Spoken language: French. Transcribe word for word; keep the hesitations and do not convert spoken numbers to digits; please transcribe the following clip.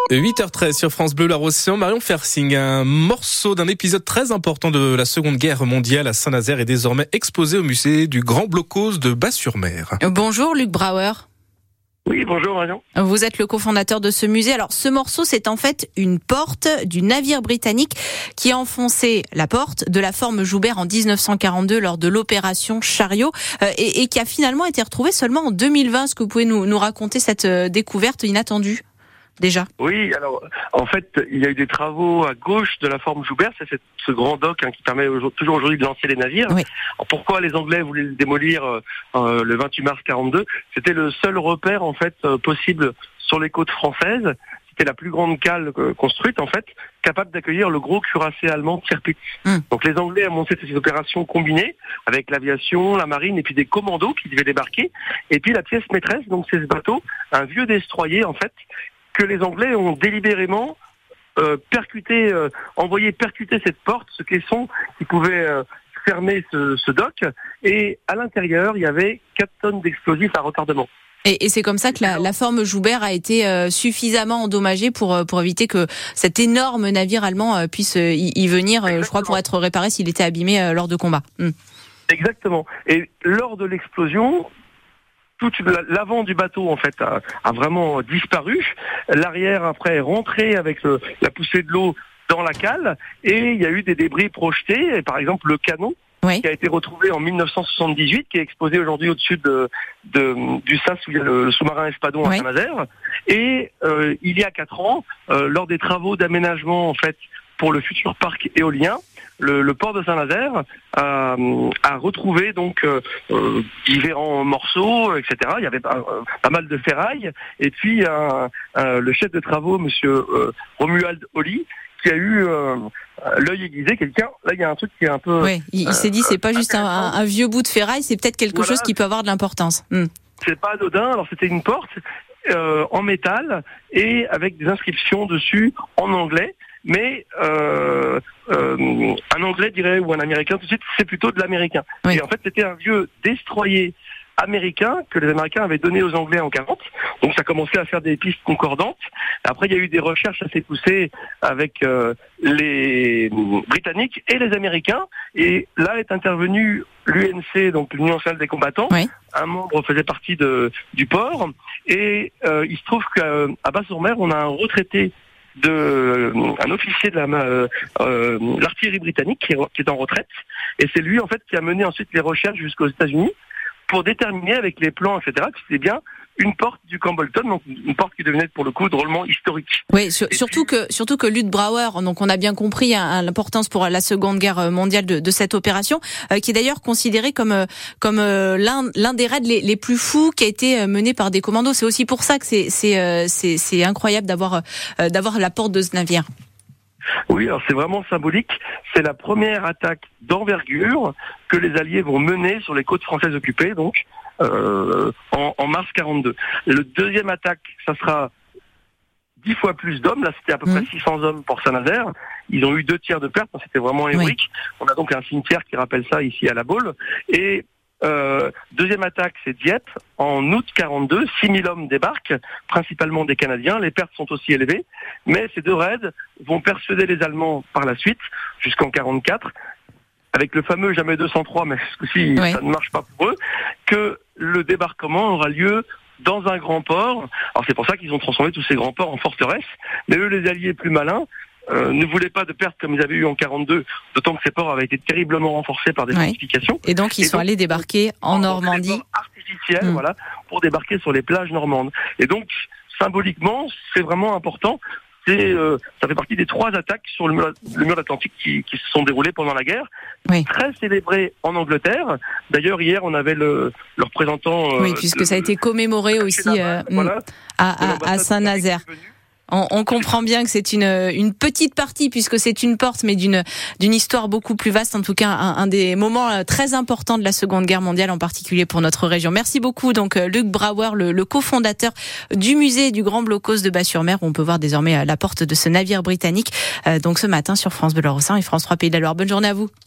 huit heures treize sur France Bleu Loire-Océan. Marion Fersing, un morceau d'un épisode très important de la Seconde Guerre mondiale à Saint-Nazaire est désormais exposé au musée du Grand Blocos de Bas-sur-Mer. Bonjour Luc Brouwer. Oui, bonjour Marion. Vous êtes le cofondateur de ce musée. Alors, ce morceau, c'est en fait une porte du navire britannique qui a enfoncé la porte de la forme Joubert en dix-neuf cent quarante-deux lors de l'opération Chariot euh, et, et qui a finalement été retrouvée seulement en deux mille vingt. Est-ce que vous pouvez nous, nous raconter cette euh, découverte inattendue déjà? Oui, alors en fait, il y a eu des travaux à gauche de la forme Joubert, c'est cette, ce grand dock hein, qui permet toujours aujourd'hui de lancer les navires. Oui. Alors, pourquoi les Anglais voulaient le démolir euh, le vingt-huit mars quarante-deux? C'était le seul repère en fait euh, possible sur les côtes françaises. C'était la plus grande cale euh, construite en fait, capable d'accueillir le gros cuirassé allemand Tirpitz. Mm. Donc les Anglais ont monté cette opération combinée avec l'aviation, la marine et puis des commandos qui devaient débarquer. Et puis la pièce maîtresse, donc c'est ce bateau, un vieux destroyer en fait, que les Anglais ont délibérément euh, percuté, euh, envoyé percuter cette porte, ce caisson qui pouvait euh, fermer ce, ce dock. Et à l'intérieur, il y avait quatre tonnes d'explosifs à retardement. Et, et c'est comme ça que la, la forme Joubert a été euh, suffisamment endommagée pour pour éviter que cet énorme navire allemand euh, puisse euh, y, y venir, euh, je crois, pour être réparé s'il était abîmé euh, lors de combats. Mm. Exactement. Et lors de l'explosion, tout l'avant du bateau en fait a, a vraiment disparu. L'arrière après est rentré avec le, la poussée de l'eau dans la cale et il y a eu des débris projetés. Et par exemple le canon oui. qui a été retrouvé en dix-neuf cent soixante-dix-huit, qui est exposé aujourd'hui au-dessus de, de du sas où il y a le, le sous-marin Espadon oui. à Saint-Nazaire. Et euh, il y a quatre ans, euh, lors des travaux d'aménagement en fait pour le futur parc éolien, Le, le port de Saint-Nazaire a, a retrouvé donc euh, euh, différents morceaux, et cetera. Il y avait pas, euh, pas mal de ferraille. Et puis euh, euh, le chef de travaux, Monsieur euh, Romuald Holly, qui a eu euh, l'œil aiguisé. Quelqu'un, là, il y a un truc qui est un peu. Oui, il, il s'est dit, c'est pas juste un, un vieux bout de ferraille, c'est peut-être quelque voilà. chose qui peut avoir de l'importance. Hmm. C'est pas anodin. Alors c'était une porte euh, en métal et avec des inscriptions dessus en anglais. Mais euh, euh, un Anglais dirait, ou un Américain tout de suite, c'est plutôt de l'américain. Oui. Et en fait, c'était un vieux destroyer américain que les Américains avaient donné aux Anglais en quarante. Donc ça commençait à faire des pistes concordantes. Après, il y a eu des recherches assez poussées avec euh, les Britanniques et les Américains. Et là est intervenu l'U N C, donc l'Union nationale des combattants. Oui. Un membre faisait partie de, du port. Et euh, il se trouve qu'à Bas-sur-Mer, on a un retraité de euh, un officier de la euh, euh, l'artillerie britannique qui est, qui est en retraite, et c'est lui en fait qui a mené ensuite les recherches jusqu'aux États-Unis pour déterminer avec les plans, et cetera, que c'était bien une porte du Campbellton, donc une porte qui devenait pour le coup drôlement historique. Oui, sur, surtout puis, que surtout que Luc Brouwer, donc on a bien compris hein, l'importance pour la Seconde Guerre mondiale de, de cette opération, euh, qui est d'ailleurs considérée comme euh, comme euh, l'un l'un des raids les, les plus fous qui a été mené par des commandos. C'est aussi pour ça que c'est c'est euh, c'est, c'est incroyable d'avoir euh, d'avoir la porte de ce navire. Oui, alors c'est vraiment symbolique. C'est la première attaque d'envergure que les Alliés vont mener sur les côtes françaises occupées, donc euh, en, en mars quarante-deux. Le deuxième attaque, ça sera dix fois plus d'hommes. Là, c'était à peu mmh. près six cents hommes pour Saint-Nazaire. Ils ont eu deux tiers de pertes. C'était vraiment héroïque. Oui. On a donc un cimetière qui rappelle ça ici à La Baule. Et Euh, deuxième attaque, c'est Dieppe, en août quarante-deux, six mille hommes débarquent, principalement des Canadiens, les pertes sont aussi élevées, mais ces deux raids vont persuader les Allemands par la suite, jusqu'en quarante-quatre, avec le fameux jamais deux cent trois, mais ce coup-ci, oui. ça ne marche pas pour eux, que le débarquement aura lieu dans un grand port. Alors c'est pour ça qu'ils ont transformé tous ces grands ports en forteresses, mais eux, les Alliés plus malins, Euh, ne voulaient pas de pertes comme ils avaient eu en quarante-deux, d'autant que ces ports avaient été terriblement renforcés par des ouais. fortifications. Et donc ils et sont donc, allés débarquer en Normandie. Des ports artificiels, mmh. voilà, pour débarquer sur les plages normandes. Et donc symboliquement, c'est vraiment important. C'est, euh, ça fait partie des trois attaques sur le mur, le mur atlantique qui, qui se sont déroulées pendant la guerre. Oui. Très célébrées en Angleterre. D'ailleurs, hier, on avait le, le représentant. Euh, oui, puisque de, ça a été commémoré aussi euh, voilà, à, à, à Saint-Nazaire. On, on comprend bien que c'est une une petite partie puisque c'est une porte, mais d'une d'une histoire beaucoup plus vaste. En tout cas, un, un des moments très importants de la Seconde Guerre mondiale, en particulier pour notre région. Merci beaucoup, donc Luc Brouwer, le, le cofondateur du musée du Grand Blocos de Bas-sur-Mer, où on peut voir désormais la porte de ce navire britannique. Euh, donc ce matin sur France Bleu Loire-Océan et France trois Pays de la Loire. Bonne journée à vous.